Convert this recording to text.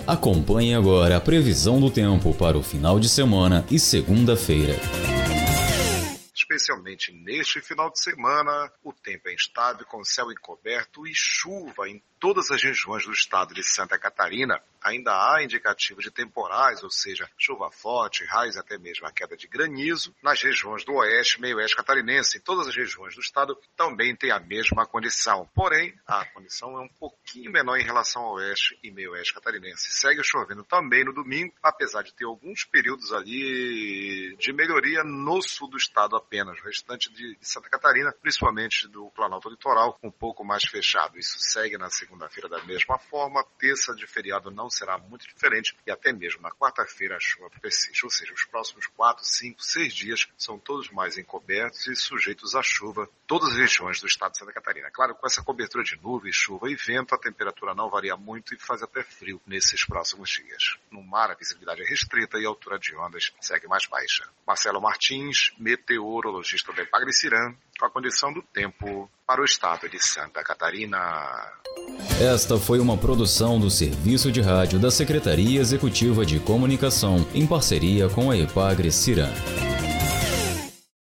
Acompanhe agora a previsão do tempo para o final de semana e segunda-feira. Especialmente neste final de semana, o tempo é instável, com céu encoberto e chuva em todas as regiões do estado de Santa Catarina. Ainda há indicativo de temporais, ou seja, chuva forte, raios e até mesmo a queda de granizo nas regiões do oeste e meio-oeste catarinense. Em todas as regiões do estado também tem a mesma condição. Porém, a condição é um pouquinho menor em relação ao oeste e meio-oeste catarinense. Segue chovendo também no domingo, apesar de ter alguns períodos ali de melhoria no sul do estado apenas. O restante de Santa Catarina, principalmente do Planalto Litoral, um pouco mais fechado. Isso segue na segunda-feira da mesma forma. Terça de feriado não será muito diferente e até mesmo na quarta-feira a chuva persiste. Ou seja, os próximos 4, 5, 6 dias são todos mais encobertos e sujeitos à chuva, todas as regiões do estado de Santa Catarina. Claro, com essa cobertura de nuvens, chuva e vento, a temperatura não varia muito e faz até frio nesses próximos dias. No mar, a visibilidade é restrita e a altura de ondas segue mais baixa. Marcelo Martins, meteorologista da Epagre-Ciran, com a condição do tempo para o estado de Santa Catarina. Esta foi uma produção do Serviço de Rádio da Secretaria Executiva de Comunicação, em parceria com a Epagre-Ciran.